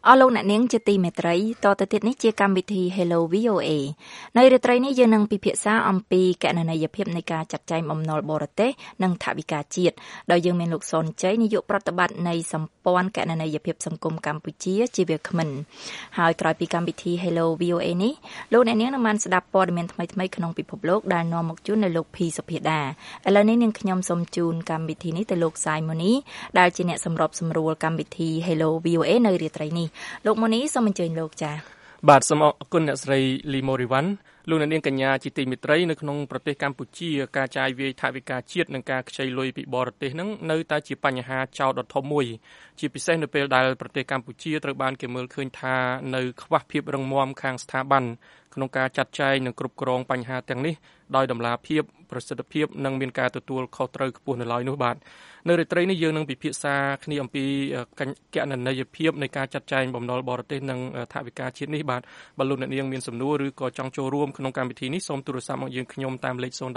អស់លោកអ្នកនាងជាទីមេត្រីតទៅទៀតនេះជាកម្មវិធី Hello VOA នៅរាត្រីនេះយើងនឹងពិភាក្សាអំពីគណនេយ្យភាពនៃការចាត់ចែងបំណុលបរទេសនិងថវិកាជាតិដោយយើងមានលោកសុនជ័យនាយកប្រតិបត្តិនៃសម្ព័ន្ធគណនេយ្យភាពសង្គមកម្ពុជាជាវាគ្មិនហើយក្រោយពីកម្មវិធី Hello VOA នេះលោកអ្នកនាងនឹងបានស្ដាប់ព័ត៌មានថ្មីៗក្នុងពិភពលោកដែលនាំមកជូននៅលោកភីសុភាដាឥឡូវនេះនាងខ្ញុំសូមជូនកម្មវិធីនេះទៅលោកសាយម៉ូនីដែលជាអ្នកសម្របសម្រួលកម្មវិធី Hello VOA នៅរាត្រីនេះលោកម៉ូនីសូមអញ្ជើញលោកចា៎បាទសូមអរគុណអ្នកស្រីលីម៉ូរីវ៉ាន់លោកអ្នកនាងកញ្ញាជាទីមេត្រីនៅក្នុងប្រទេសកម្ពុជាការចាយវាយថវិកាជាតិនិងការខ្ចីលុយពីបរទេសនឹងនៅតែជាបញ្ហាចោទដ៏ធំមួយជាពិសេសនៅពេលដែលប្រទេសកម្ពុជាត្រូវបានគេមើលឃើញថានៅខ្វះភាពរឹងមាំខាងស្ថាប័នក្នុងការចាត់ចែងនិងគ្រប់គ្រងបញ្ហាទាំងនេះដោយតម្លាភាពប្រសិទ្ធភាពនិងមានការទទួលខុសត្រូវខ្ពស់នៅឡើយនោះបាទនៅរាត្រីនេះយើងនឹងពិភាក្សាគ្នាអំពីគណនេយ្យភាពនៃការចាត់ចែងបំណុលបរទេសនិងថវិកាជាតិនេះបាទបើលោកអ្នកនាងមានសំណួរឬក៏ចង់ចូលរួមក្នុងកម្មវិធីនេះសូមទូរស័ព្ទមកយើងខ្ញុំតាមលេខ012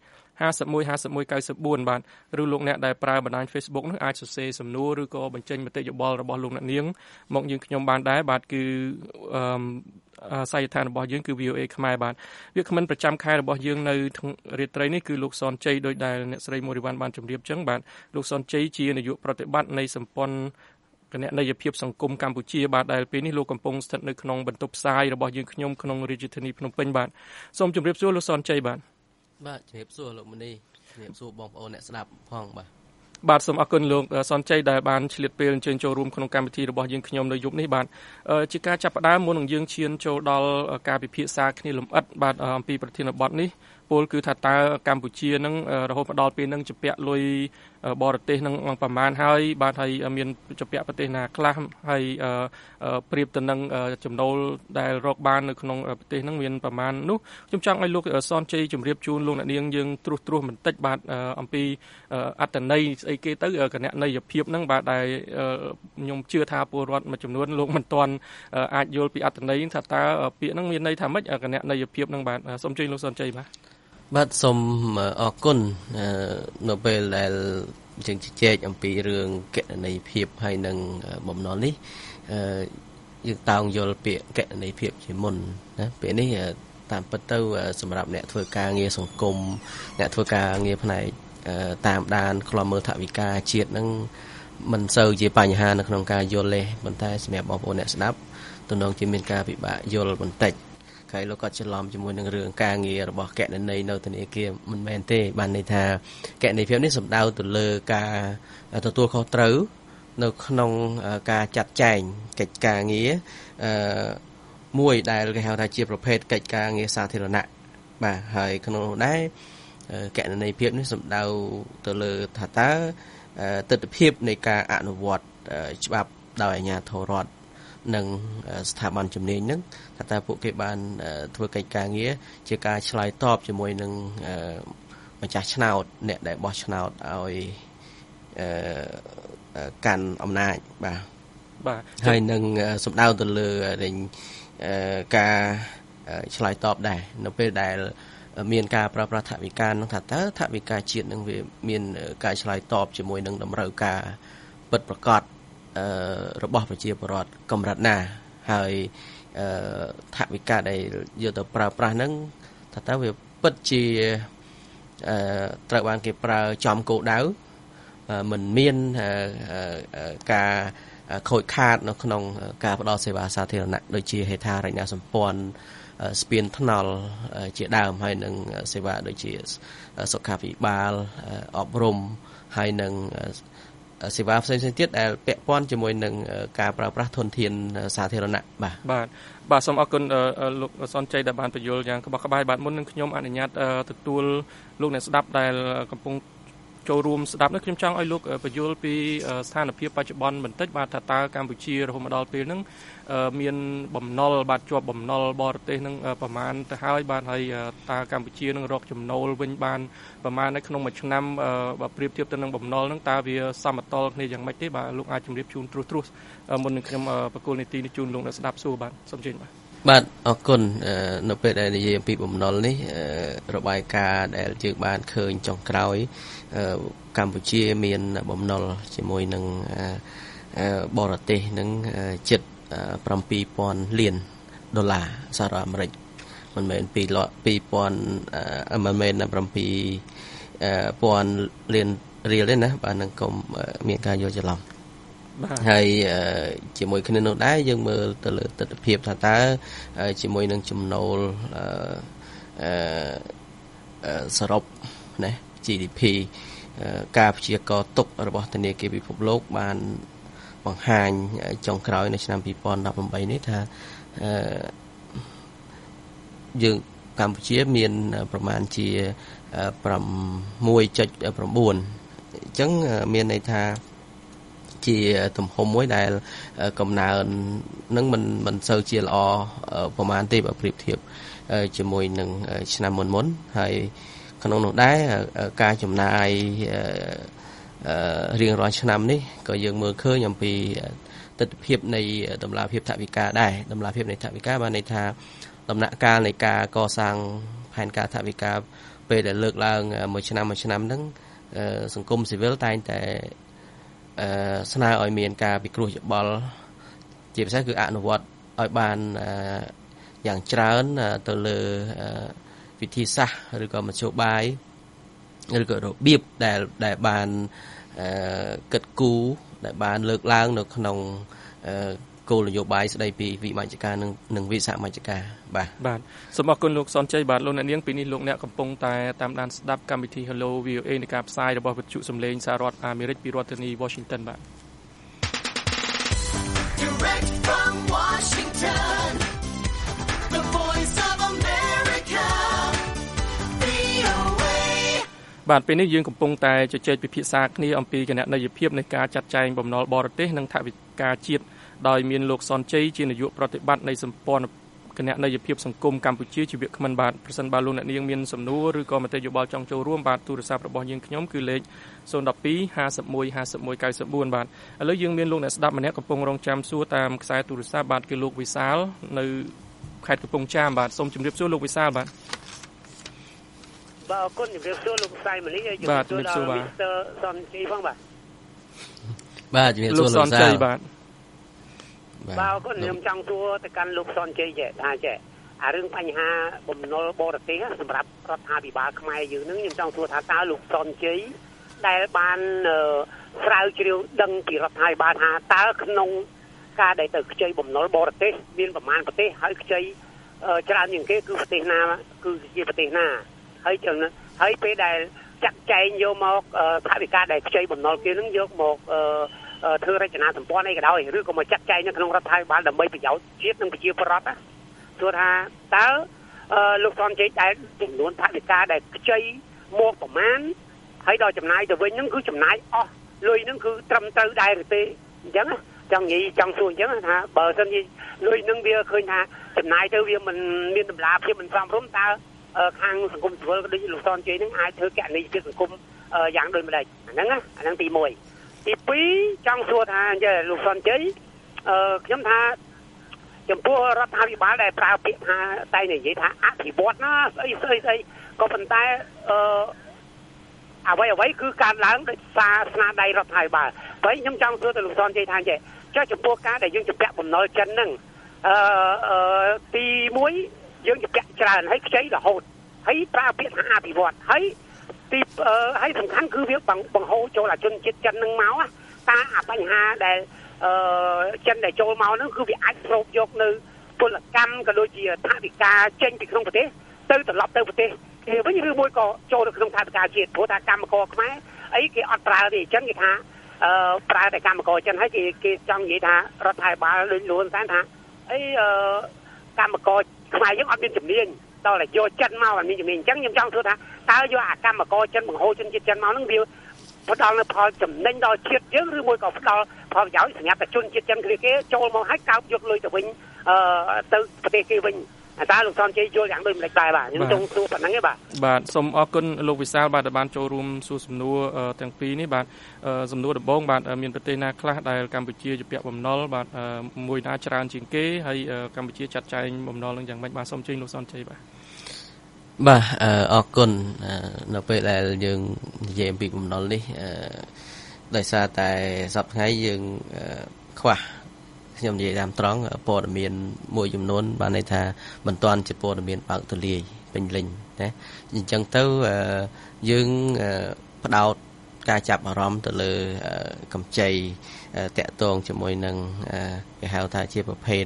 51 51 94បាទឬលោកអ្នកដែលប្រើបណ្ដាញ Facebook នោះអាចសរសេរសំណួរឬក៏បញ្ចេញមតិយោបល់របស់លោកអ្នកនាងមកយើងខ្ញុំបានដែរបាទគឺសាយដ្ឋានរបស់យើងគឺ VOA ខ្មែរបាទវាគ្មិនប្រចាំខែរបស់យើងនៅរាត្រីនេះគឺលោកសនជ័យដោយដែលអ្នកស្រីមូរីវ៉ាន់បានជម្រាបចឹងបាទលោកសនជ័យជានាយកប្រតិបត្តិនៃសម្ព័ន្ធគណនេយ្យភាពសង្គមកម្ពុជាបាទដែលពេលនេះលោកកំពុងស្ថិតនៅក្នុងបន្ទប់ផ្សាយរបស់យើងខ្ញុំក្នុងរាជធានីភ្នំពេញបាទសូមជម្រាបសួរលោកសនជ័យបាទជម្រាបសួរលោកមនីជម្រាបសួរបងប្អូនអ្នកស្ដាប់ផងបាទសូមអរគុណលោកសនជ័យដែលបានឆ្លៀតពេលអញ្ជើញចូលរួមក្នុងកម្មវិធីរបស់យើងខ្ញុំនៅយប់នេះបាទជាការចាប់ផ្ដើមមុននឹងយើងឈានចូលដល់ការពិភាក្សាគ្នាលម្អិតបាទអំពីប្រធានបទនេះពលគឺថាតើកម្ពុជានឹងរហូតមកដល់ពេលនឹងជំពាក់លុយបរទេសនឹងប្រមាណហើយបាទហើយមានជំពាក់ប្រទេសណាខ្លះហើយប្រៀបទៅនឹងចំណូលដែលរកបាននៅក្នុងប្រទេសនឹងមានប្រមាណនោះខ្ញុំចង់ឲ្យលោកសនជ័យជម្រាបជូនលោកអ្នកនាងយើងត្រួសបន្តិចបាទអំពីអត្តន័យស្អីគេទៅគណនេយ្យភាពហ្នឹងបាទដែលខ្ញុំជឿថាពលរដ្ឋមួយចំនួនលោកមិនទាន់អាចយល់ពីអត្តន័យថាតើពាក្យហ្នឹងមានន័យថាម៉េចគណនេយ្យភាពហ្នឹងបាទសូមជឿលោកសនជ័យបាទសូមអរគុណនៅពេលដែលយើងជជែកអំពីរឿងគណនេយ្យភាពហើយនឹងបំណុលនេះយើងតោងយល់ពាក្យគណនេយ្យភាពជាមុនណាពាក្យនេះតាមពិតទៅសម្រាប់អ្នកធ្វើការងារសង្គមអ្នកធ្វើការងារផ្នែកតាមដានខ្លំមើលថវិកាជាតិហ្នឹងមិនសូវជាបញ្ហានៅក្នុងការយល់ទេប៉ុន្តែសម្រាប់បងប្អូនអ្នកស្ដាប់ទំនងជាមានការពិបាកយល់បន្តិចហើយលោកក៏ច្រឡំជាមួយនឹងរឿងការងាររបស់គណនេយ្យនៅធនាគារមិនមែនទេបានន័យថាគណនេយ្យភាពនេះសំដៅទៅលើការទទួលខុសត្រូវនៅក្នុងការចាត់ចែងកិច្ចការងារមួយដែលគេហៅថាជាប្រភេទកិច្ចការងារសាធារណៈបាទហើយក្នុងនោះដែរគណនេយ្យភាពនេះសំដៅទៅលើថាតើទស្សនវិជ្ជានៃការអនុវត្តច្បាប់ដោយអាជ្ញាធររដ្ឋនិងស្ថាប័នជំនាញហ្នឹងថាតើពួកគេបានធ្វើកិច្ចការងារជាការឆ្លើយតបជាមួយនឹងម្ចាស់ឆ្នោតអ្នកដែលបោះឆ្នោតឲ្យកាន់អំណាចបាទហើយនឹងសំដៅទៅលើការឆ្លើយតបដែរនៅពេលដែលមានការប្រើប្រាស់ថវិកានឹងថាតើថវិកាជាតិនឹងវាមានការឆ្លើយតបជាមួយនឹងតម្រូវការពិតប្រាកដរបស់ប្រជាពលរដ្ឋកម្រិតណាហើយថវិកាដែលយកទៅប្រើប្រាស់ហ្នឹងថាតើវាពិតជាត្រូវបានគេប្រើចំគោលដៅមិនមានការខូចខាតនៅក្នុងការផ្តល់សេវាសាធារណៈដូចជាហេដ្ឋារចនាសម្ព័ន្ធស្ពានថ្នល់ជាដើមហើយនឹងសេវាដូចជាសុខាភិបាលអប់រំហើយនឹងសេវាផ្សេងៗទៀតដែលពាក់ព័ន្ធជាមួយនឹងការប្រើប្រាស់ធនធានសាធារណៈបាទសូមអរគុណលោកសនជ័យដែលបានបញ្យល់យ៉ាងក្បោះក្បាយបាទមុននឹងខ្ញុំអនុញ្ញាតទទួលលោកអ្នកស្ដាប់ដែលកំពុងចូលរួមស្ដាប់នេះខ្ញុំចង់ឲ្យលោកបញ្យល់ពីស្ថានភាពបច្ចុប្បន្នបន្តិចបាទថាតើកម្ពុជារហូតមកដល់ពេលហ្នឹងមានបំណុលបាទជាប់បំណុលបរទេសនឹងប្រមាណទៅហើយបាទហើយតើកម្ពុជានឹងរកចំណូលវិញបានប្រមាណនៅក្នុងមួយឆ្នាំបើប្រៀបធៀបទៅនឹងបំណុលហ្នឹងតើវាសមតុល្យគ្នាយ៉ាងម៉េចទេបាទលោកអាចជម្រាបជូនត្រួសមុននឹងខ្ញុំបកគោលនីតិនេះជូនលោកអ្នកស្ដាប់សួរបាទសូមជឿបាទអរគុណនៅពេលដែលនិយាយអំពីបំណុលនេះរបាយការណ៍ដែលយើងបានឃើញចុងក្រោយកម្ពុជាមានបំណុលជាមួយនឹងបរទេសនឹងជិត $7,000 លានសហរដ្ឋអាមេរិកមិនមែន2,000មិនមែន7,000 លានរៀលទេណាបាទនឹងកុំមានការយល់ច្រឡំហើយជាមួយគ្នានោះដែរយើងមើលទៅលើទស្សនវិជ្ជាថាតើជាមួយនឹងចំណូលសរុបណា GDP ការព្យាករណ៍ទុករបស់ធនាគារពិភពលោកបានបង្ហាញចុងក្រោយនៅឆ្នាំ2018នេះថាយើងកម្ពុជាមានប្រមាណជា 6.9 អញ្ចឹងមានន័យថាជាទំហំមួយដែលកំណើននឹងមិនសូវជាល្អប្រហែលទេបើប្រៀបធៀបជាមួយនឹងឆ្នាំមុនហើយក្នុងនោះដែរការចំណាយរៀងរាល់ឆ្នាំនេះក៏យើងមើលឃើញអំពីទស្សនវិជ្ជានៃតម្លាភាពថវិកាដែរតម្លាភាពនៃថវិកាបានន័យថាដំណាក់កាលនៃការកសាងផែនការថវិកាពេលដែលលើកឡើងមួយឆ្នាំហ្នឹងសង្គមស៊ីវិលតែងតែស្នើឲ្យមានការពិគ្រោះយោបល់ជាពិសេសគឺអនុវត្តឲ្យបានយ៉ាងច្រើនទៅលើវិធីសាស្ត្រឬក៏មធ្យោបាយឬក៏របៀបដែលបានគិតគូរដែលបានលើកឡើងនៅក្នុងគោលនយោបាយស្ដីពីវិមជ្ឈការនិងវិសមជ្ឈការបាទសូមអរគុណលោកសនជ័យបាទលោកអ្នកនាងពីនេះលោកអ្នកកំពុងតែតាមដានស្ដាប់កម្មវិធី Hello VOA នៃការផ្សាយរបស់វិទ្យុសំឡេងសហរដ្ឋអាមេរិកពីរដ្ឋធានី Washington បាទ Direct from Washington The Voice of America VOA បាទពេលនេះយើងកំពុងតែជជែកពិភាក្សាគ្នាអំពីគណនេយ្យភាពនៃការចាត់ចែងបំណុលបរទេសនិងថវិកាជាតិដោយមានលោកសនជ័យជានាយកប្រតិបត្តិនៃសម្ព័ន្ធគណនេយ្យភាពសង្គមកម្ពុជាជាវាគ្មិនបាទប្រសិនបើលោកអ្នកនាងមានសំណួរឬក៏មតិយោបល់ចង់ចូលរួមបាទទូរស័ព្ទរបស់យើងខ្ញុំគឺលេខ012 51 51 94បាទឥឡូវយើងមានលោកអ្នកស្ដាប់ម្នាក់កំពុងរងចាំសួរតាមខ្សែទូរស័ព្ទបាទគឺលោកវិសាលនៅខេត្តកំពង់ចាមបាទសូមជម្រាបសួរលោកវិសាលបាទបាទអរគុណជម្រាបសួរលោកផ្សាយមលីហើយជម្រាបសួរដល់មីស្ទ័រសនជ័យផងបាទជម្រាបសួរលោកសនជ័យបាទបាទអរគុណខ្ញុំចង់សួរទៅកាន់លោកសនជ័យថាចេះអារឿងបញ្ហាបំណុលបរទេសសម្រាប់រដ្ឋាភិបាលខ្មែរយើងនឹងខ្ញុំចង់សួរថាតើលោកសនជ័យដែលបានស្រាវជ្រាវដឹងពីរដ្ឋាភិបាលថាតើក្នុងការដែលទៅខ្ចីបំណុលបរទេសមានប្រមាណប្រទេសហើយខ្ចីច្រើនជាងគេគឺប្រទេសណាគឺជាប្រទេសណាហើយពេលដែលចាក់ចែងយកមកថវិកាដែលខ្ចីបំណុលគេនឹងយកមកធ្វើរចនាសម្ព័ន្ធអីក៏ដោយឬក៏មកចាត់ចែងនៅក្នុងរដ្ឋាភិបាលដើម្បីប្រយោជន៍ជាតិនិងប្រជាពលរដ្ឋទោះថាតើលោកសនជ័យដែលចំនួនថវិកាដែលខ្ចីមកប្រមាណហើយដល់ចំណាយទៅវិញហ្នឹងគឺចំណាយអស់លុយហ្នឹងគឺត្រឹមត្រូវដែរឬទេអញ្ចឹងចង់និយាយចង់សួរអញ្ចឹងថាបើសិនជាលុយហ្នឹងវាឃើញថាចំណាយទៅវាមិនមានតម្លាភាពមិនសមរម្យតើខាងសង្គមស៊ីវិលក៏ដូចលោកសនជ័យហ្នឹងអាចធ្វើកណនីជាសង្គមយ៉ាងដូចម្ដេចអាហ្នឹងទី1ទី2ចង់សួរថាអញ្ចឹងលោកសនជ័យខ្ញុំថាចំពោះរដ្ឋាភិបាលដែលប្រើពាក្យថាតែនិយាយថាអភិវឌ្ឍណាស្អីក៏ប៉ុន្តែអ្វីគឺការឡើងដោយសារស្នាដៃរដ្ឋាភិបាលហើយខ្ញុំចង់សួរទៅលោកសនជ័យថាចេះចំពោះការដែលយើងជំពាក់បំណុលចិនហ្នឹងទី1យើងជំពាក់ច្រើនហើយខ្ចីរហូតហើយប្រើពាក្យថាអភិវឌ្ឍហើយសំខាន់គឺវាបង្ហូរចូលអាជនជាតិចិនហ្នឹងមកតើអាបញ្ហាដែលចិនដែលចូលមកហ្នឹងគឺវាអាចស្រូបយកនៅពលកម្មក៏ដូចជាថវិកាចេញពីក្នុងប្រទេសទៅត្រឡប់ទៅប្រទេសគេវិញឬមួយក៏ចូលនៅក្នុងថវិកាជាតិព្រោះថាកម្មករខ្មែរអីគេអត់ប្រើទេអញ្ចឹងគេថាប្រើតែកម្មករចិនហើយគេចង់និយាយថារដ្ឋាភិបាលលួនតែថាអីកម្មករខ្មែរយើងអត់មានជំនាញដល់តែយកចិនមកអត់មានជំនាញអញ្ចឹងខ្ញុំចង់សួរថាតើយកអាកម្មករចិនបង្ហូរជនជាតិចិនមកហ្នឹងវាផ្ដល់នៅផលចំណេញដល់ជាតិយើងឬមួយក៏ផ្ដល់ផលប្រយោជន៍សម្រាប់តែជនជាតិចិនគេចូលមកហើយកោបយកលុយទៅវិញទៅប្រទេសគេវិញតើលោកសំជ័យយល់យ៉ាងដូចម្ដេចដែរបាទខ្ញុំចង់សួរប៉ុណ្្នឹងឯងបាទសូមអរគុណលោកវិសាលបាទដែលបានចូលរួមសួរសំណួរទាំងពីរនេះបាទសំណួរដំបូងបាទមានប្រទេសណាខ្លះដែលកម្ពុជាជាពាក់បំណុលបាទមួយណាច្រើនជាងគេហើយកម្ពុជាចាត់ចែងបំណុលនឹងយ៉ាងម៉េចបាទសូមជើញលោកសំជ័យបាទអរគុណនៅពេលដែលយើងនិយាយអំពីបំណុលនេះដោយសារតែសប្តាហ៍ថ្ងៃយើងខ្វះខ្ញុំនិយាយតាមត្រង់ព័ត៌មានមួយចំនួនបានន័យថាមិនទាន់ជាព័ត៌មានបើកទូលាយពេញលេញណាអញ្ចឹងទៅយើងផ្ដោតការចាប់អារម្មណ៍ទៅលើកម្ចីតាក់ទងជាមួយនឹងគេហៅថាជាប្រភេទ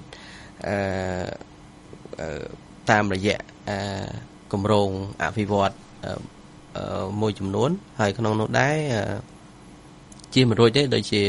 តាមរយៈគម្រោងអភិវឌ្ឍមួយចំនួនហើយក្នុងនោះដែរជាមិនរួចទេដូចជា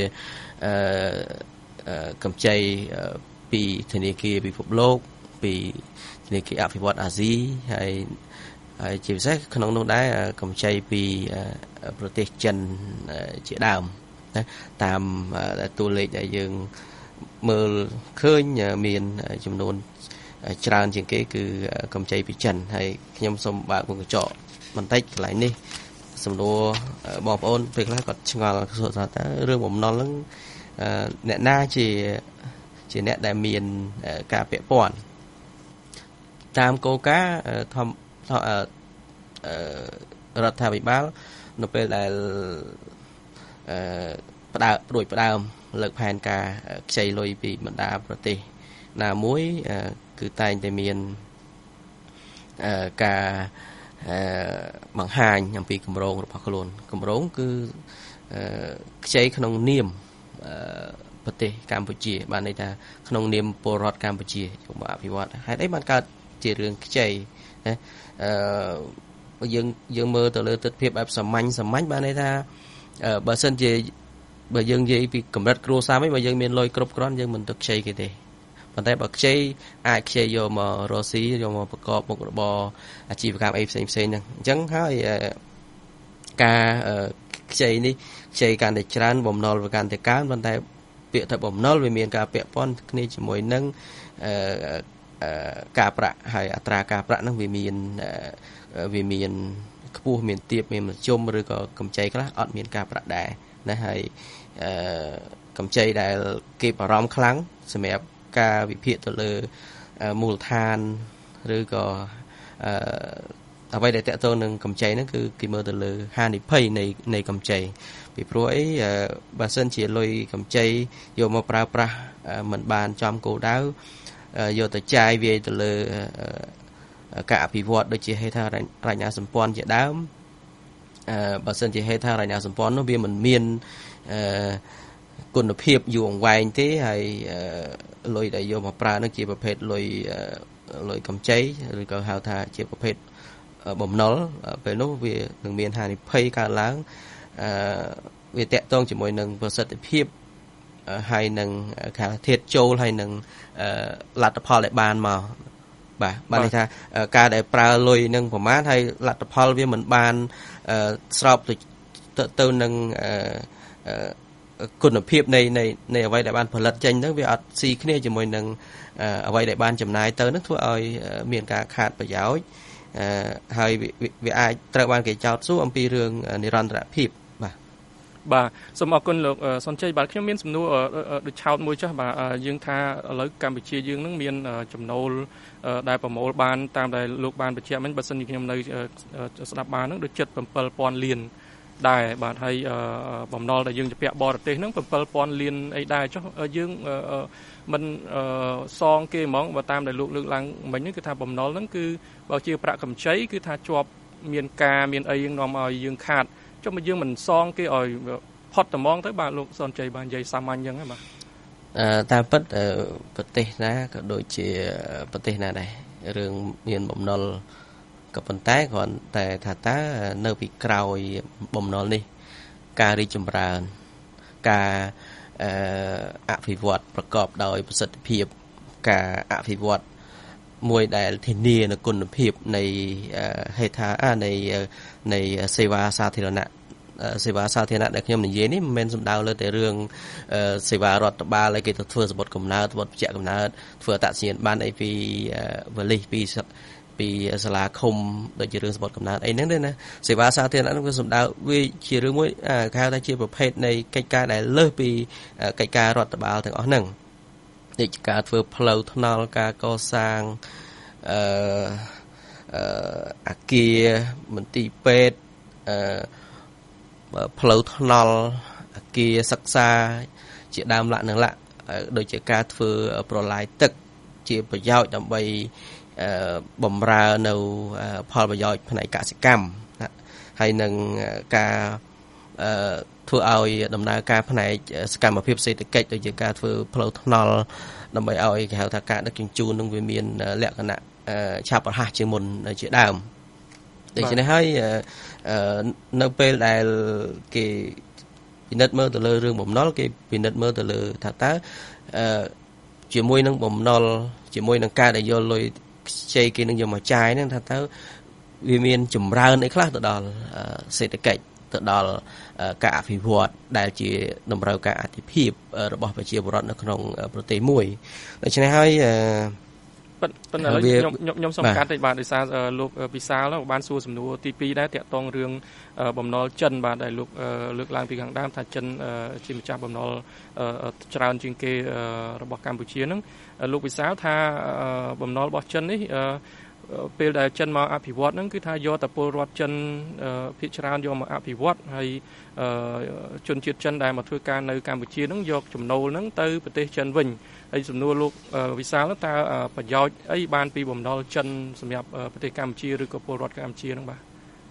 កម្ចីពីធនាគារពិភពលោកពីធនាគារអភិវឌ្ឍអាស៊ីហើយជាពិសេសក្នុងនោះដែរកម្ចីពីប្រទេសចិនជាដើមណាតាមតួលេខដែលយើងមើលឃើញមានចំនួនច្រើនជាងគេគឺកម្ចីពីចិនហើយខ្ញុំសូមបើកមុខកញ្ចក់បន្តិចកន្លែងនេះសំណួរបងប្អូនពេលខ្លះគាត់ឆ្ងល់ថារឿងបំណុលហ្នឹងអ្នកណាជាអ្នកដែលមានការពាក់ព័ន្ធតាមគោលការណ៍រដ្ឋាភិបាលនៅពេលដែលផ្ដើមលើកផែនការខ្ចីលុយពីបណ្ដាប្រទេសណាមួយគឺតែងតែមានការបង្ហាញអំពីគម្រោងរបស់ខ្លួនគម្រោងគឺខ្ចីក្នុងនាមប្រទេសកម្ពុជាបានន័យថាក្នុងនាមពលរដ្ឋកម្ពុជាជំនួសអភិវឌ្ឍហេតុអីបានកើតជារឿងខ្ចីណាយើងមើលទៅលើទស្សនវិជ្ជាបែបសាមញ្ញបានន័យថាបើសិនជាបើយើងនិយាយពីកម្រិតគ្រួសារវិញបើយើងមានលុយគ្រប់គ្រាន់យើងមិនទៅខ្ចីគេទេប៉ុន្តែបើខ្ចីអាចខ្ចីយកមករកស៊ីយកមកប្រកបមុខរបរអាជីវកម្មអីផ្សេងហ្នឹងអញ្ចឹងហើយការខ្ចីនេះខ្ចីកាន់តែច្រើនបំណុលវាកាន់តែកើនប៉ុន្តែពាក្យថាបំណុលវាមានការពាក់ព័ន្ធគ្នាជាមួយនឹងការប្រាក់ហើយអត្រាការប្រាក់ហ្នឹងវាមានខ្ពស់មានទាបមានមធ្យមឬក៏កម្ចីខ្លះអត់មានការប្រាក់ដែរណាហើយកម្ចីដែលគេបារម្ភខ្លាំងសម្រាប់ការវិភាគទៅលើមូលដ្ឋានឬក៏អ្វីដែលតកតងនឹងកម្ចីហ្នឹងគឺគេមើលទៅលើហានិភ័យនៃកម្ចីពីព្រោះអីបើសិនជាលុយកម្ចីយកមកប្រើប្រាស់មិនបានចំគោលដៅយកទៅចាយវាយទៅលើការអភិវឌ្ឍដូចជាហេដ្ឋារចនាសម្ព័ន្ធជាដើមបើសិនជាហេដ្ឋារចនាសម្ព័ន្ធនោះវាមិនមានគុណភាពយូរអង្វែងទេហើយលុយដែលយកមកប្រើនោះជាប្រភេទលុយកម្ចីឬក៏ហៅថាជាប្រភេទបំណុលពេលនោះវានឹងមានហានិភ័យកើតឡើងវាតកតងជាមួយនឹងប្រសិទ្ធភាពហើយនឹងការធាតុចូលហើយនឹងលទ្ធផលដែលបានមកបានន័យថាការដែលប្រើលុយនឹងប្រមាណហើយលទ្ធផលវាមិនបានស្របទៅនឹងគុណភាពនៃអ្វីដែលបានផលិតចេញហ្នឹងវាអត់ស៊ីគ្នាជាមួយនឹងអ្វីដែលបានចំណាយទៅហ្នឹងធ្វើឲ្យមានការខាតប្រយោជន៍ហើយវាអាចត្រូវបានគេចោទសួរអំពីរឿងនិរន្តរភាពបាទសូមអរគុណលោកសុនជ័យបាទខ្ញុំមានសំណួរដូចឆោតមួយចុះបាទយើងថាឥឡូវកម្ពុជាយើងនឹងមានចំណូលដែលប្រមូលបានតាមដែលលោកបានបញ្ជាក់មិញបើសិនជាខ្ញុំនៅស្ដាប់បាននឹងដូច7,000 លានដែរបាទហើយបំណុលដែលយើងជាពាក់បរទេសហ្នឹង7,000 លានអីដែរចុះយើងមិនសងគេហ្មងបើតាមដែលលោកលើកឡើងមិញហ្នឹងគឺថាបំណុលហ្នឹងគឺបើជាប្រាក់កម្ចីគឺថាជាប់មានការមានអីយើងនាំឲ្យយើងខាតចុះមកយើងមិនសងគេឲ្យផុតត្មងទៅបាទលោកសុនជ័យបាននិយាយសាមញ្ញអញ្ចឹងហ៎បាទតាមពិតប្រទេសណាក៏ដូចជាប្រទេសណាដែររឿងមានបំណុលក៏ប៉ុន្តែគ្រាន់តែថាតើនៅពីក្រោយបំណុលនេះការរីកចម្រើនការអភិវឌ្ឍប្រកបដោយប្រសិទ្ធភាពការអភិវឌ្ឍមួយដែលធានានូវគុណភាពនៃហេដ្ឋានៃសេវាសាធារណៈដែលខ្ញុំនិយាយនេះមិនមែនសំដៅលើតែរឿងសេវារដ្ឋបាលឲ្យគេទៅធ្វើសម្បត្តិកំណើតសម្បត្តិបញ្ជាក់កំណើតធ្វើអត្តសញ្ញាណប័ណ្ណអីពីវលិសពីសាលាឃុំដូចជារឿងសម្បត្តិកំណើតអីហ្នឹងទេណាសេវាសាធារណៈហ្នឹងវាសំដៅវាជារឿងមួយគេហៅថាជាប្រភេទនៃកិច្ចការដែលលើសពីកិច្ចការរដ្ឋបាលទាំងអស់ហ្នឹងដូចជាការធ្វើផ្លូវថ្នល់ការកសាងអគារមន្ទីរពេទ្យផ្លូវថ្នល់អគារសិក្សាជាដើមលក្ខណៈដូចជាការធ្វើប្រឡាយទឹកជាប្រយោជន៍ដើម្បីបំរើនៅផលប្រយោជន៍ផ្នែកកសិកម្មហើយនឹងការធ្វើឲ្យដំណើរការផ្នែកសកម្មភាពសេដ្ឋកិច្ចដូចជាការធ្វើផ្លូវថ្នល់ដើម្បីឲ្យគេហៅថាការដឹកជញ្ជូននឹងវាមានលក្ខណៈឆាប់រហ័សជាងមុនជាដើមដូច្នេះហើយនៅពេលដែលគេពិនិត្យមើលទៅលើរឿងបំណុលគេពិនិត្យមើលទៅលើថាតើជាមួយនឹងបំណុលជាមួយនឹងការដែលយកលុយខ្ចីគេនឹងយកមកចាយហ្នឹងថាតើវាមានចម្រើនអីខ្លះទៅដល់សេដ្ឋកិច្ចទៅដល់ការអភិវឌ្ឍដែលជាតម្រូវការអតិភិបរបស់ប្រជាពលរដ្ឋនៅក្នុងប្រទេសមួយដូច្នេះហើយប៉ុន្តែខ្ញុំសូមកាត់តិចបាទដោយសារលោកវិសាលបានសួរសំណួរទី2ដែរតាក់ទងរឿងបំណុលចិនបាទដែលលោកលើកឡើងពីខាងដើមថាចិនជាម្ចាស់បំណុលច្រើនជាងគេរបស់កម្ពុជាហ្នឹងលោកវិសាលថាបំណុលរបស់ចិននេះពេលដែលចិនមកអភិវឌ្ឍហ្នឹងគឺថាយកតែពលរដ្ឋចិនភាគច្រើនយកមកអភិវឌ្ឍហើយជនជាតិចិនដែលមកធ្វើការនៅកម្ពុជាហ្នឹងយកចំណូលហ្នឹងទៅប្រទេសចិនវិញហើយសំណួរលោកវិសាលតើប្រយោជន៍អីបានពីបំណុលចិនសម្រាប់ប្រទេសកម្ពុជាឬក៏ពលរដ្ឋកម្ពុជាហ្នឹងបាទ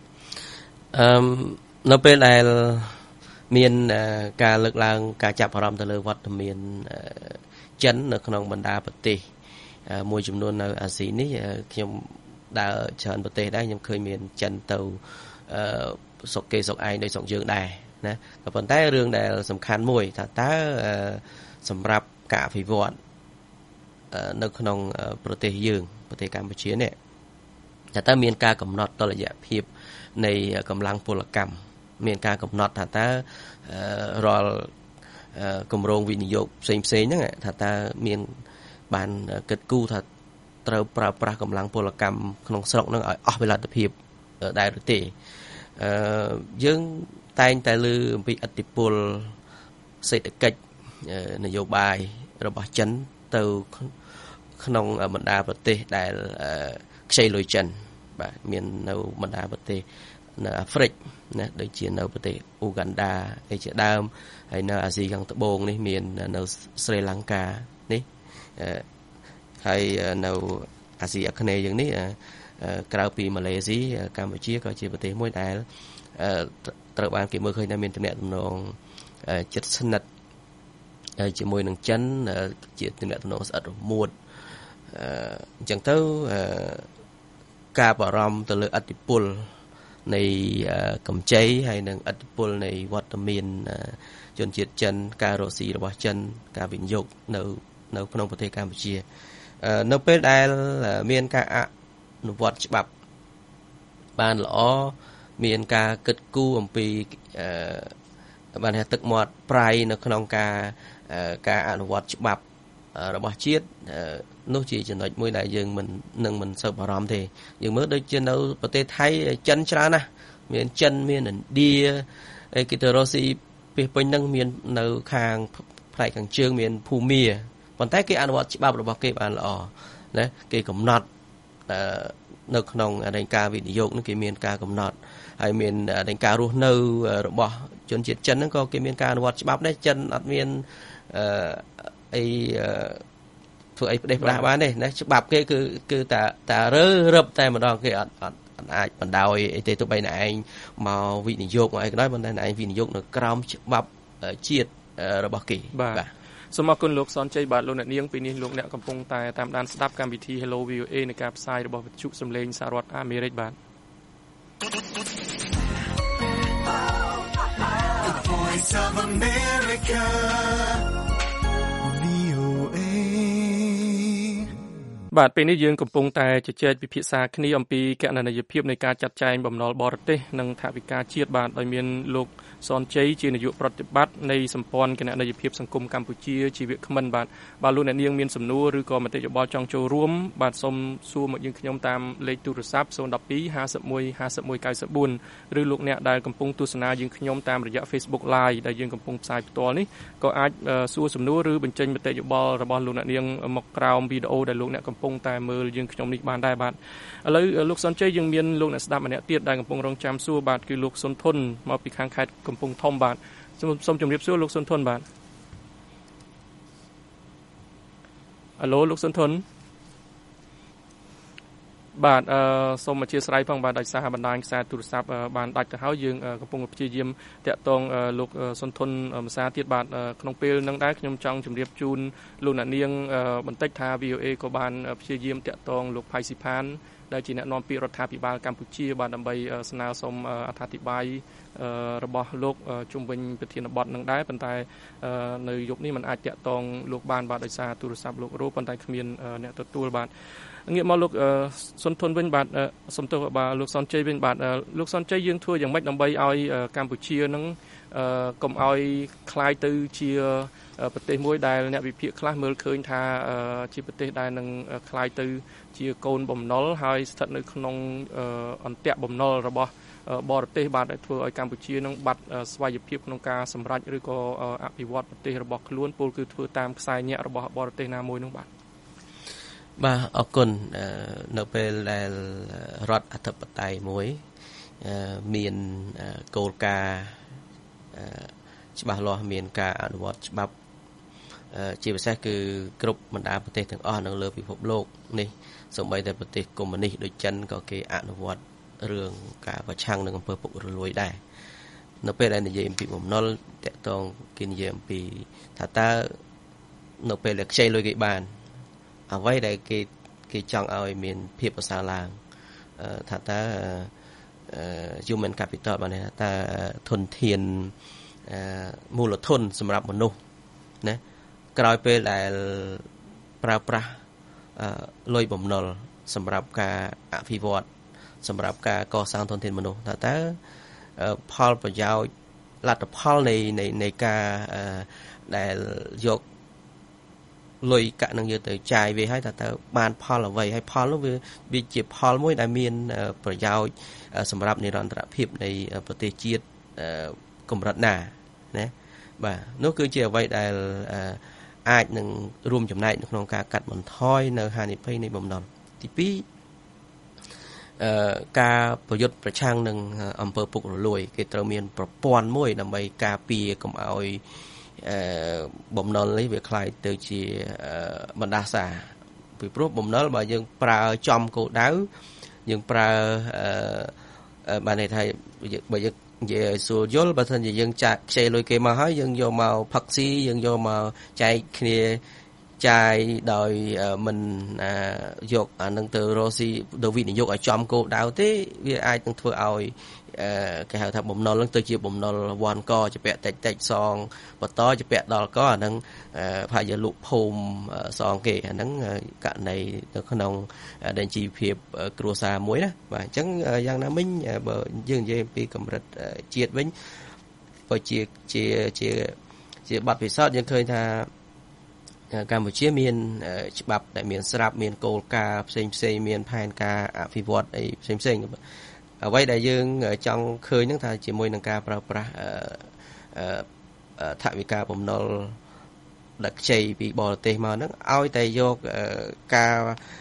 នៅពេលដែលមានការលើកឡើងការចាប់អារម្មណ៍ទៅលើវត្តមានចិននៅក្នុងបណ្ដាប្រទេសមួយចំនួននៅអាស៊ីនេះខ្ញុំដើរច្រើនប្រទេសដែរខ្ញុំឃើញមានចិនទៅស្រុកគេស្រុកឯងដោយស្រុកយើងដែរណាក៏ប៉ុន្តែរឿងដែលសំខាន់មួយថាតើសម្រាប់ការអភិវឌ្ឍនៅក្នុងប្រទេសយើងប្រទេសកម្ពុជានេះតើមានការកំណត់តុល្យភាពនៃកម្លាំងពលកម្មមានការកំណត់ថាតើរាល់គម្រោងវិនិយោគផ្សេងហ្នឹងថាតើមានបានគិតគូរថាត្រូវប្រើប្រាស់កម្លាំងពលកម្មក្នុងស្រុកនឹងឲ្យអស់វិលទ្ធភាពដែរឬទេយើងតែងតែលើអំពីឥទ្ធិពលសេដ្ឋកិច្ចនយោបាយរបស់ចិនទៅក្នុងបណ្ដាប្រទេសដែលខ្ចីលុយចិនបាទមាននៅបណ្ដាប្រទេសនៅអាហ្វ្រិកណាដូចជានៅប្រទេសអ៊ូហ្គាន់ដាអីជាដើមហើយនៅអាស៊ីខាងត្បូងនេះមាននៅស្រីលង្កានេះហើយនៅអាស៊ីអាគ្នេយ៍យ៉ាងនេះក្រៅពីម៉ាឡេស៊ីកម្ពុជាក៏ជាប្រទេសមួយដែលត្រូវបានគេមើលឃើញថាមានទំនាក់ទំនងជិតស្និទ្ធជាមួយនឹងចិនជាទំនាក់ទំនងស្អិតរមួតអញ្ចឹងទៅការបារម្ភទៅលើឥទ្ធិពលនៃកម្ចីហើយនិងឥទ្ធិពលនៃវត្តមានជនជាតិចិនការរកស៊ីរបស់ចិនការវិនិយោគនៅក្នុងប្រទេសកម្ពុជានៅពេលដែលមានការអនុវត្តច្បាប់បានល្អមានការគិតគូរអំពីបានថាទឹកមាត់ប្រៃនៅក្នុងការអនុវត្តច្បាប់របស់ជាតិនោះជាចំណុចមួយដែលយើងមិនសូវបារម្ភទេយើងមើលដូចជានៅប្រទេសថៃចិនច្រើនណាស់មានចិនមានឥណ្ឌាគេទៅរកស៊ីពីពេញហ្នឹងមាននៅខាងផ្នែកខាងជើងមានភូមាប៉ុន្តែគេអនុវត្តច្បាប់របស់គេបានល្អណាគេកំណត់នៅក្នុងរង្ការវិនិយោគនឹងគេមានការកំណត់ហើយមានរង្ការរស់នៅរបស់ជនជាតិចិនហ្នឹងក៏គេមានការអនុវត្តច្បាប់ដែរចិនអត់មានអីធ្វើអីផ្ដេសផ្ដាស់បានទេណាច្បាប់គេគឺតារឹបតែម្ដងគេអត់អាចបណ្ដោយអីទេទោះបីតែឯងមកវិនិយោគមកអីក៏ដោយប៉ុន្តែឯងវិនិយោគនៅក្រោមច្បាប់ជាតិរបស់គេបាទសូមអរគុណលោកសនជ័យបាទលោកអ្នកនាងពីនេះលោកអ្នកកំពុងតែតាមដានស្ដាប់កម្មវិធី Hello VOA នៃការផ្សាយរបស់វិទ្យុសំឡេងសហរដ្ឋអាមេរិកបាទបាទពេលនេះយើងកំពុងតែជជែកពិភាក្សាគ្នាអំពីគណនេយ្យភាពនៃការចាត់ចែងបំណុលបរទេសនិងថវិកាជាតិបាទដោយមានលោកសនជ័យជានាយកប្រតិបត្តិនៃសម្ព័ន្ធគណនេយ្យភាពសង្គមកម្ពុជាជីវគ្មិនបាទលោកអ្នកនាងមានសំណួរឬក៏មតិយោបល់ចង់ចូលរួមបាទសូមសួរមកយើងខ្ញុំតាមលេខទូរស័ព្ទ012 51 51 94ឬលោកអ្នកដែលកំពុងទស្សនាយើងខ្ញុំតាមរយៈ Facebook Live ដែលយើងកំពុងផ្សាយផ្ទាល់នេះក៏អាចសួរសំណួរឬបញ្ចេញមតិយោបល់របស់លោកអ្នកនាងមកក្រោមវីដេអូដែលលោកអ្នកកំពុងតែមើលយើងខ្ញុំនេះបានដែរបាទឥឡូវលោកសុនជ័យយើងមានលោកអ្នកស្ដាប់ម្នាក់ទៀតដែលកំពុងរងចាំសួរបាទគឺលោកសុនធុនមកពីខាងខេត្តកំពង់ធំបាទសូមជម្រាបសួរលោកសុនធុនបាទ Alo លោកសុនធនបាទសូមអធិស្ឋានផងបាទដោយសារបណ្ដាញខ្សែទូរស័ព្ទបានដាច់ទៅហើយយើងកំពុងព្យាយាមតាក់ទងលោកសុនធនភាសាទៀតបាទក្នុងពេលនឹងដែរខ្ញុំចង់ជម្រាបជូនលោកអ្នកនាងបន្តិចថា VOA ក៏បានព្យាយាមតាក់ទងលោកផៃស៊ីផានដែលជាអ្នកនាំពាក្យរដ្ឋាភិបាលកម្ពុជាបាទដើម្បីស្នើសុំអត្ថាធិប្បាយរបស់លោកជុំវិញប្រធានបទនឹងដែរប៉ុន្តែនៅយប់នេះมันអាចតាក់ទងលោកបានបាទដោយសារទូរស័ព្ទលោករੂប៉ុន្តែគ្មានអ្នកទទួលបាទងាកមកលោកសុនធនវិញបាទសូមទោសបាទលោកសុនជ័យវិញបាទលោកសុនជ័យយើងធ្វើយ៉ាងម៉េចដើម្បីឲ្យកម្ពុជានឹងកុំឲ្យคล้ายទៅជាប្រទេសមួយដែលអ្នកវិភាគខ្លះមើលឃើញថាជាប្រទេសដែលនឹងคล้ายទៅជាកូនបំណុលហើយស្ថិតនៅក្នុងអន្ទាក់បំណុលរបស់បរទេសបាទដែលធ្វើឲ្យកម្ពុជានឹងបាត់ស្វ័យភាពក្នុងការសម្រេចឬក៏អភិវឌ្ឍប្រទេសរបស់ខ្លួនពលគឺធ្វើតាមខ្សែញាក់របស់បរទេសណាមួយនោះបាទបាទអរគុណនៅពេលដែលរដ្ឋអធិបតេយ្យមួយមានគោលការណ៍ច្បាស់លាស់មានការអនុវត្តច្បាប់ជាពិសេសគឺគ្រប់បណ្ដាប្រទេសទាំងអស់នៅលើពិភពលោកនេះសូម្បីតែប្រទេសកុម្មុយនីសដូចចិនក៏គេអនុវត្តរឿងការប្រឆាំងនឹងអំពើពុករលួយដែរនៅពេលដែលនិយាយអំពីបំណុលតាក់ទងគេនិយាយអំពីថាតើនៅពេលដែលខ្ចីលុយគេបានអ្វីដែលគេចង់ឲ្យមានភាពប្រសើរឡើងថាតើ human capital បានថាតើធនធានមូលធនសម្រាប់មនុស្សណាក្រោយពេលដែលប្រើប្រាស់លុយបំណុលសម្រាប់ការអភិវឌ្ឍសម្រាប់ការកសាងធនធានមនុស្សថាតើផលប្រយោជន៍លទ្ធផលនៃការដែលយកលុយកាក់នឹងយកទៅចាយវាឲ្យថាតើបានផលអ្វីហើយផលនោះវាជាផលមួយដែលមានប្រយោជន៍សម្រាប់និរន្តរភាពនៃប្រទេសជាតិកម្រិតណាណាបាទនោះគឺជាអ្វីដែលអាចនឹងរួមចំណែកនៅក្នុងការកាត់បន្ថយនៅហានិភ័យនៃបំណុលទី2ការប្រយុទ្ធប្រឆាំងនឹងអំពើពុករលួយគេត្រូវមានប្រព័ន្ធមួយដើម្បីការពារកុំឲ្យបំណុលនេះវាคล้ายទៅជាបណ្ដាសាពីព្រោះបំណុលបើយើងប្រើចំគោលដៅយើងប្រើបានន័យថាបើយើងនិយាយឲ្យស្រួលយល់បើមិនជាយើងចាក់ខ្ចីលុយគេមកហើយយើងយកមកផឹកស៊ីយើងយកមកចែកគ្នាចាយដោយមិនយកអានឹងទៅរកស៊ីទៅវិនិយោគឲ្យចំគោលដៅទេវាអាចនឹងធ្វើឲ្យគេហៅថាបំណុលនឹងទៅជាបំណុលវ៉ាន់កជាពាក់តិចសងបន្តជាពាក់ដល់កអានឹងប្រហែលជាលក់ភូមិសងគេអានឹងករណីនៅក្នុងដែលជីវភាពគ្រួសារមួយណាបាទអញ្ចឹងយ៉ាងណាមិញបើយើងនិយាយពីកម្រិតជាតិវិញបើជាបទពិសោធន៍យើងឃើញថាកម្ពុជាមានច្បាប់ដែលមានស្រាប់មានគោលការណ៍ផ្សេងមានផែនការអភិវឌ្ឍអីផ្សេងអ្វីដែលយើងចង់ឃើញហ្នឹងថាជាមួយនឹងការប្រើប្រាស់ថវិកាបំណុលដែលខ្ចីពីបរទេសមកហ្នឹងឲ្យតែយកការ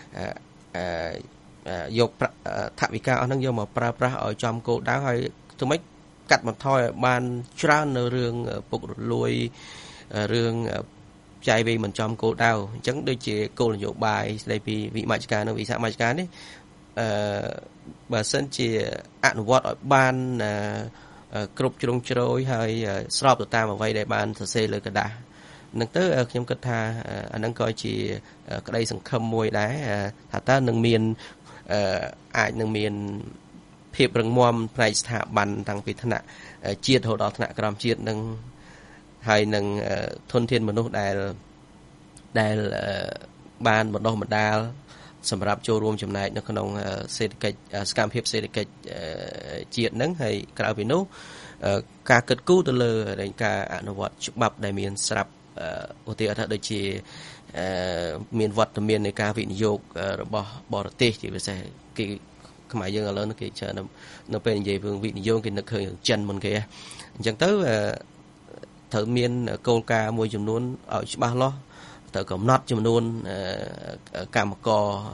យកថវិកាអស់ហ្នឹងយកមកប្រើប្រាស់ឲ្យចំគោលដៅហើយធ្វើម៉េចកាត់បន្ថយឲ្យបានច្រើននៅរឿងពុករលួយរឿងចាយវាមិនចំគោលដៅអញ្ចឹងដូចជាគោលនយោបាយស្ដីពីវិមជ្ឈការនិងវិសាមជ្ឈការនេះបើសិនជាអនុវត្តឲ្យបានគ្រប់ជ្រុងជ្រោយហើយស្របទៅតាមអ្វីដែលបានសរសេរលើกระดาษនឹងទៅខ្ញុំគិតថាអានឹងក៏ជាក្តីសង្ឃឹមមួយដែរថាតើនឹងមានអាចនឹងមានភាពរឹងមាំផ្នែកស្ថាប័នតាំងពីថ្នាក់ជាតិរហូតដល់ថ្នាក់ក្រោមជាតិនឹងហើយនឹងធនធានមនុស្សដែលបានបណ្ដុះបណ្ដាលសម្រាប់ចូលរួមចំណែកនៅក្នុងសេដ្ឋកិច្ចសកម្មភាពសេដ្ឋកិច្ចជាតិនឹងហើយក្រៅពីនោះការគិតគូរទៅលើការអនុវត្តច្បាប់ដែលមានស្រាប់ឧទាហរណ៍ថាដូចជាមានវត្តមាននៃការវិនិយោគរបស់បរទេសជាពិសេសគេខ្មែរយើងឥឡូវគេច្រើននៅពេលនិយាយរឿងវិនិយោគគេនឹកឃើញចិនមុនគេអញ្ចឹងទៅត្រូវមានគោលការណ៍មួយចំនួនឲ្យច្បាស់លាស់ត្រូវកំណត់ចំនួនកម្មក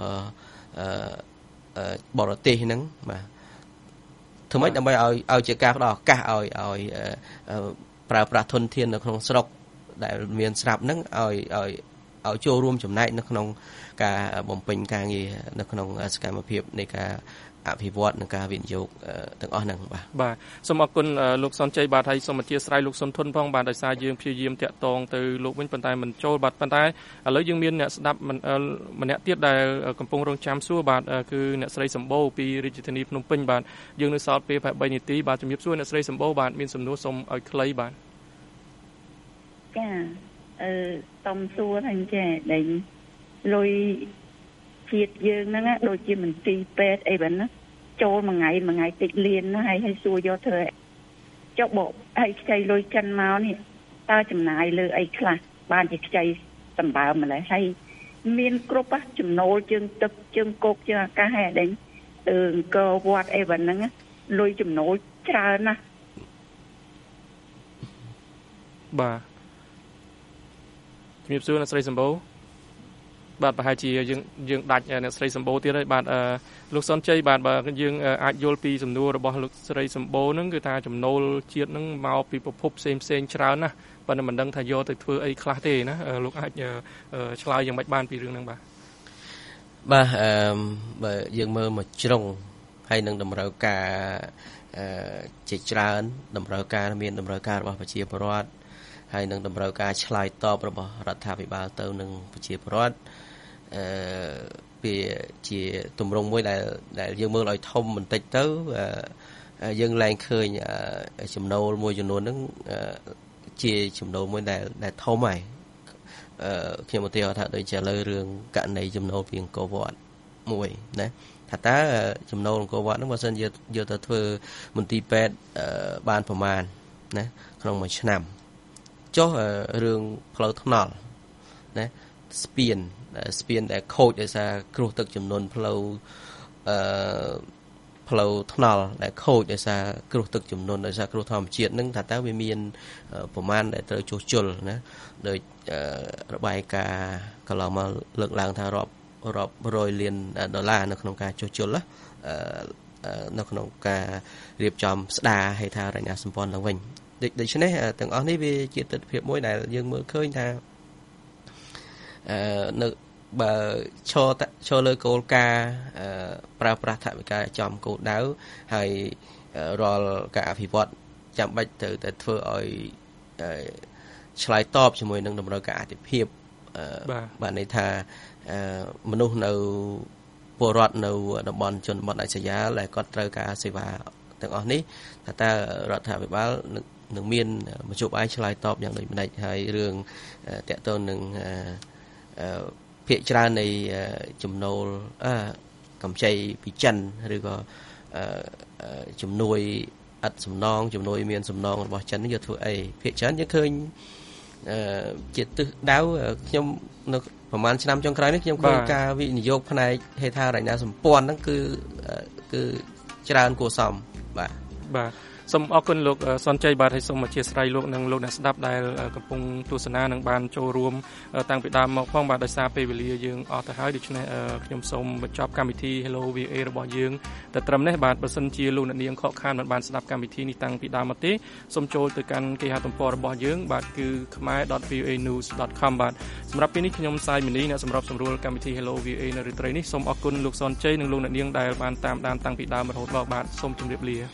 របរទេសហ្នឹងបាទធ្វើម៉េចដើម្បីឲ្យជាការផ្ដល់ឱកាសឲ្យប្រើប្រាស់ធនធាននៅក្នុងស្រុកដែលមានស្រាប់ហ្នឹងឲ្យឲ្យចូលរួមចំណែកនៅក្នុងការបំពេញការងារនៅក្នុងសកម្មភាពនៃការអភិវឌ្ឍនិងការវិនិយោគទាំងអស់ហ្នឹងបាទសូមអរគុណលោកសុនជ័យបាទហើយសូមអធិស្ឋានលោកសុនធុនផងបាទដោយសារយើងព្យាយាមតាក់ទងទៅលោកវិញប៉ុន្តែមិនចូលបាទប៉ុន្តែឥឡូវយើងមានអ្នកស្ដាប់ម្នាក់ទៀតដែលកំពុងរងចាំសួរបាទគឺអ្នកស្រីសម្បូរពីរាជធានីភ្នំពេញបាទយើងនៅសល់ពេលប្រហែល3នាទីបាទជំរាបសួរអ្នកស្រីសម្បូរបាទមានសំណួរសូមឲ្យខ្លីបាទចាតំសួរថាចេះដេញលុយជាតិយើងហ្នឹងដូចជាមន្ទីរពេទ្យអីហ្នឹងចូលមួយថ្ងៃតិចលានណាហើយសួរយកធ្វើចុះបកហើយខ្ចីលុយចិនមកនេះតើចំណាយលើអីខ្លះបានជាខ្ចីសម្បើម្ល៉េះហើយមានគ្រប់ចំណូលជើងទឹកជើងគោកជើងអាកាសហើយដេញអង្គរវត្តអីហ្នឹងលុយចំណូលច្រើនណាស់បាទជំរាបសួរអ្នកស្រីសម្បូរបាទប្រហែលជាយើងដាច់អ្នកស្រីសម្បូរទៀតហើយបាទលោកសុនជ័យបាទបើយើងអាចយល់ពីសំណួររបស់លោកស្រីសម្បូរហ្នឹងគឺថាចំណូលជាតិហ្នឹងមកពីប្រភពផ្សេងច្រើនណាស់ប៉ុន្តែមិនដឹងថាយកទៅធ្វើអីខ្លះទេណាលោកអាចឆ្លើយយ៉ាងម៉េចបានពីរឿងហ្នឹងបាទបើយើងមើលមកជ្រុងហើយនឹងតម្រូវការជាច្រើនតម្រូវការរបស់ប្រជាពលរដ្ឋហើយនឹងតម្រូវការឆ្លើយតបរបស់រដ្ឋាភិបាលទៅនឹងប្រជាពលរដ្ឋវាជាទម្រង់មួយដែលយើងមើលឲ្យធំបន្តិចទៅយើងឡើងឃើញចំណូលមួយចំនួនហ្នឹងជាចំណូលមួយដែលធំហើយខ្ញុំឧទាហរណ៍ថាដូចជាលើរឿងករណីចំណូលពីអង្គរវត្តមួយណាថាតើចំណូលអង្គរវត្តហ្នឹងបើសិនយកទៅធ្វើមន្ទីរពេទ្យបានប្រមាណណាក្នុងមួយឆ្នាំចុះរឿងផ្លូវថ្នល់ណាស្ពានដែលខូចដោយសារគ្រោះទឹកជំនន់ផ្លូវថ្នល់ដែលខូចដោយសារគ្រោះទឹកជំនន់ដោយសារគ្រោះធម្មជាតិហ្នឹងថាតើវាមានប្រមាណដែលត្រូវជួសជុលណាដោយរបាយការណ៍កន្លងមកលើកឡើងថារាប់100 លានដុល្លារនៅក្នុងការជួសជុលនៅក្នុងការរៀបចំស្ដារហេដ្ឋារចនាសម្ព័ន្ធឡើងវិញដូច្នេះទាំងអស់នេះវាជាទស្សនវិជ្ជាមួយដែលយើងមើលឃើញថានៅបើឈរលើគោលការណ៍ប្រើប្រាស់ថវិកាចំគោលដៅហើយរាល់ការអភិវឌ្ឍចាំបាច់ត្រូវតែធ្វើឲ្យឆ្លើយតបជាមួយនឹងតម្រូវការអាទិភាពបាទន័យថាមនុស្សនៅពលរដ្ឋនៅតំបន់ជនបទដាច់ស្រយាលដែលគាត់ត្រូវការសេវាទាំងអស់នេះថាតើរដ្ឋាភិបាលនឹងមានមធ្យោបាយឆ្លើយតបយ៉ាងដូចម្តេចហើយរឿងតាក់ទងនឹងភាគច្រើននៃចំណូលកម្ចីពីចិនឬក៏ជំនួយឥតសំណងជំនួយមានសំណងរបស់ចិននេះយកធ្វើអីភាគច្រើនយើងឃើញជាទិសដៅខ្ញុំនៅប្រហែលឆ្នាំចុងក្រោយនេះខ្ញុំឃើញការវិនិយោគផ្នែកហេដ្ឋារចនាសម្ព័ន្ធហ្នឹងគឺច្រើនគួរសមបាទសូមអរគុណលោកសុនជ័យបាទហើយសូមអធិស្ឋានលោកនិងលោកអ្នកស្ដាប់ដែលកំពុងទស្សនានិងបានចូលរួមតាំងពីដើមមកផងបាទដោយសារពេលវេលាយើងអស់ទៅហើយដូច្នេះខ្ញុំសូមបញ្ចប់កម្មវិធី Hello VA របស់យើងតែត្រឹមនេះបាទបើសិនជាលោកអ្នកនាងខកខានមិនបានស្ដាប់កម្មវិធីនេះតាំងពីដើមមកទេសូមចូលទៅកាន់គេហទំព័ររបស់យើងបាទគឺ khmer.voanews.com បាទសម្រាប់ពេលនេះខ្ញុំសាយមីនីអ្នកសម្របសម្រួលកម្មវិធី Hello VA នៅរាត្រីនេះសូមអរគុណលោកសុនជ័យនិងលោកអ្នកនាងដែលបានតាមដានតាំងពីដើមរហូតដល់បាទសូមជម្រាបលា